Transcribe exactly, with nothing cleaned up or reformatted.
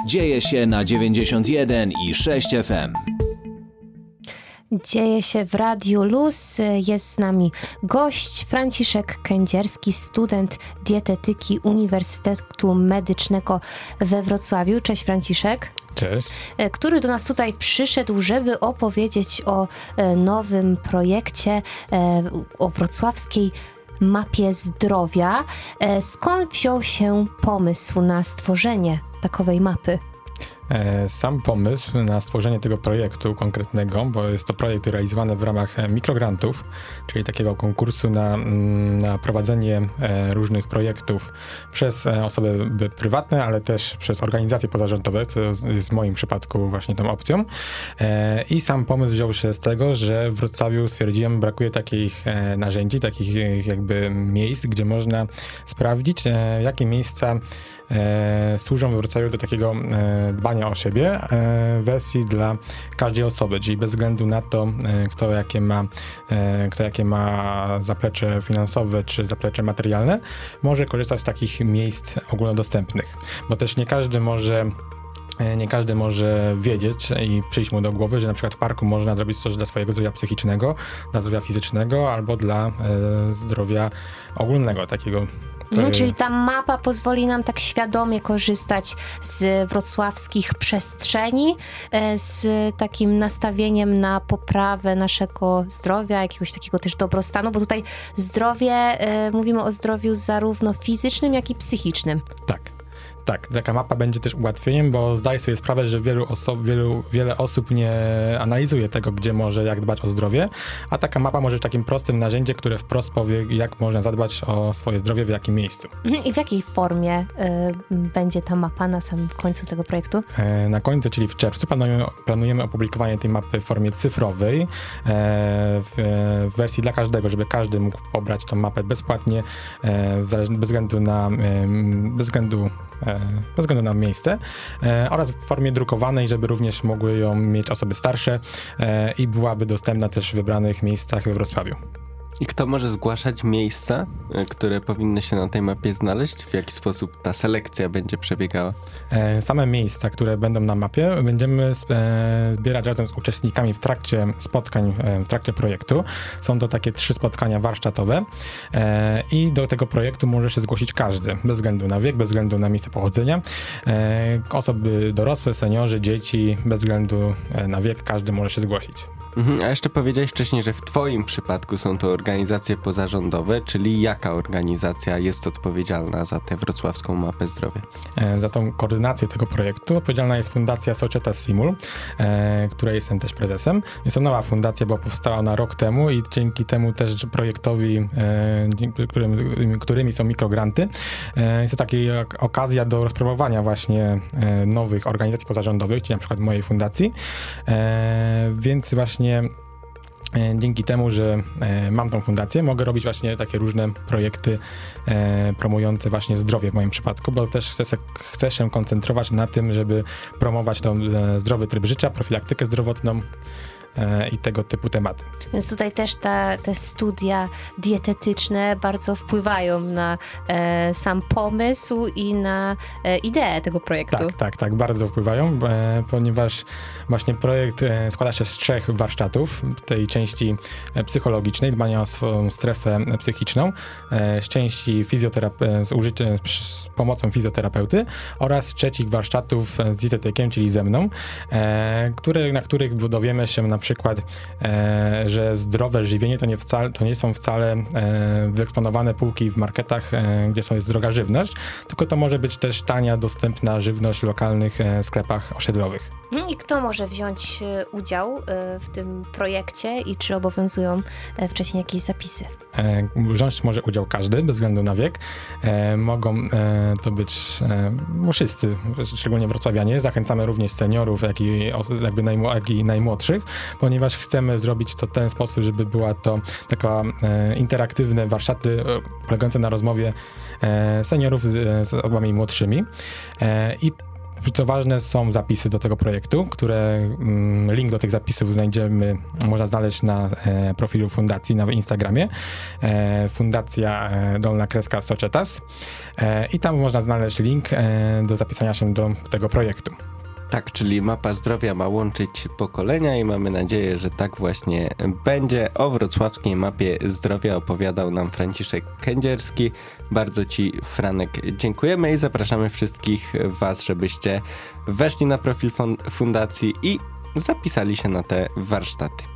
Dzieje się na dziewięćdziesiąt jeden i sześć F M. Dzieje się w Radiu Luz. Jest z nami gość Franciszek Kędzierski, student dietetyki Uniwersytetu Medycznego we Wrocławiu. Cześć Franciszek. Cześć. Który do nas tutaj przyszedł, żeby opowiedzieć o nowym projekcie, o wrocławskiej mapie zdrowia. Skąd wziął się pomysł na stworzenie takowej mapy? Sam pomysł na stworzenie tego projektu konkretnego, bo jest to projekt realizowany w ramach mikrograntów, czyli takiego konkursu na, na prowadzenie różnych projektów przez osoby prywatne, ale też przez organizacje pozarządowe, co jest w moim przypadku właśnie tą opcją. I sam pomysł wziął się z tego, że w Wrocławiu stwierdziłem, brakuje takich narzędzi, takich jakby miejsc, gdzie można sprawdzić, jakie miejsca E, służą we Wrocławiu do takiego e, dbania o siebie e, w wersji dla każdej osoby, czyli bez względu na to, e, kto, jakie ma, e, kto jakie ma zaplecze finansowe czy zaplecze materialne, może korzystać z takich miejsc ogólnodostępnych, bo też nie każdy może Nie każdy może wiedzieć i przyjść mu do głowy, że na przykład w parku można zrobić coś dla swojego zdrowia psychicznego, dla zdrowia fizycznego albo dla e, zdrowia ogólnego takiego. Mhm, czyli ta mapa pozwoli nam tak świadomie korzystać z wrocławskich przestrzeni, z takim nastawieniem na poprawę naszego zdrowia, jakiegoś takiego też dobrostanu, bo tutaj zdrowie, mówimy o zdrowiu zarówno fizycznym, jak i psychicznym. Tak. Tak, taka mapa będzie też ułatwieniem, bo zdaję sobie sprawę, że wielu oso- wielu, wiele osób nie analizuje tego, gdzie może, jak dbać o zdrowie, a taka mapa może być takim prostym narzędziem, które wprost powie, jak można zadbać o swoje zdrowie, w jakim miejscu. I w jakiej formie y, będzie ta mapa na samym końcu tego projektu? E, na końcu, czyli w czerwcu, planujemy, planujemy opublikowanie tej mapy w formie cyfrowej, e, w, w wersji dla każdego, żeby każdy mógł pobrać tą mapę bezpłatnie, e, bez względu na, e, bez względu bez względu na miejsce e, oraz w formie drukowanej, żeby również mogły ją mieć osoby starsze e, i byłaby dostępna też w wybranych miejscach we Wrocławiu. I kto może zgłaszać miejsca, które powinny się na tej mapie znaleźć? W jaki sposób ta selekcja będzie przebiegała? E, same miejsca, które będą na mapie, będziemy e, zbierać razem z uczestnikami w trakcie spotkań, e, w trakcie projektu. Są to takie trzy spotkania warsztatowe e, i do tego projektu może się zgłosić każdy, bez względu na wiek, bez względu na miejsce pochodzenia. E, osoby dorosłe, seniorzy, dzieci, bez względu na wiek, każdy może się zgłosić. Mhm, a jeszcze powiedziałeś wcześniej, że w twoim przypadku są to organizacje pozarządowe, czyli jaka organizacja jest odpowiedzialna za tę wrocławską mapę zdrowia? E, za tą koordynację tego projektu odpowiedzialna jest Fundacja Societas Simul, e, której jestem też prezesem. Jest to nowa fundacja, bo powstała ona rok temu i dzięki temu też projektowi, e, którym, którymi są mikrogranty, e, jest to taka okazja do rozpromowania właśnie e, nowych organizacji pozarządowych, czyli na przykład mojej fundacji, e, więc właśnie dzięki temu, że e, mam tą fundację, mogę robić właśnie takie różne projekty e, promujące właśnie zdrowie w moim przypadku, bo też chcę, chcę się koncentrować na tym, żeby promować tą e, zdrowy tryb życia, profilaktykę zdrowotną e, i tego typu tematy. Więc tutaj też ta, te studia dietetyczne bardzo wpływają na e, sam pomysł i na e, ideę tego projektu. Tak, tak, tak, bardzo wpływają, e, ponieważ właśnie projekt e, składa się z trzech warsztatów, tej części e, psychologicznej, dbania o swoją strefę psychiczną, e, z części fizjoterape- z, użyciem, z pomocą fizjoterapeuty oraz trzecich warsztatów z dietetykiem, czyli ze mną, e, które, na których dowiemy się na przykład, e, że zdrowe żywienie to nie, wcale, to nie są wcale e, wyeksponowane półki w marketach, e, gdzie są, jest droga żywność, tylko to może być też tania, dostępna żywność w lokalnych e, sklepach osiedlowych. I kto może wziąć udział w tym projekcie i czy obowiązują wcześniej jakieś zapisy? E, wziąć może udział każdy, bez względu na wiek. E, mogą e, to być e, wszyscy, szczególnie wrocławianie. Zachęcamy również seniorów, jak i, jakby najmł- jak i najmłodszych, ponieważ chcemy zrobić to w ten sposób, żeby była to taka e, interaktywne warsztaty e, polegające na rozmowie e, seniorów z, z osobami młodszymi. E, I co ważne, są zapisy do tego projektu, które link do tych zapisów znajdziemy, można znaleźć na profilu fundacji na Instagramie. Fundacja Dolna Kreska Societas. I tam można znaleźć link do zapisania się do tego projektu. Tak, czyli Mapa Zdrowia ma łączyć pokolenia i mamy nadzieję, że tak właśnie będzie. O wrocławskiej Mapie Zdrowia opowiadał nam Franciszek Kędzierski. Bardzo Ci, Franek, dziękujemy i zapraszamy wszystkich Was, żebyście weszli na profil fundacji i zapisali się na te warsztaty.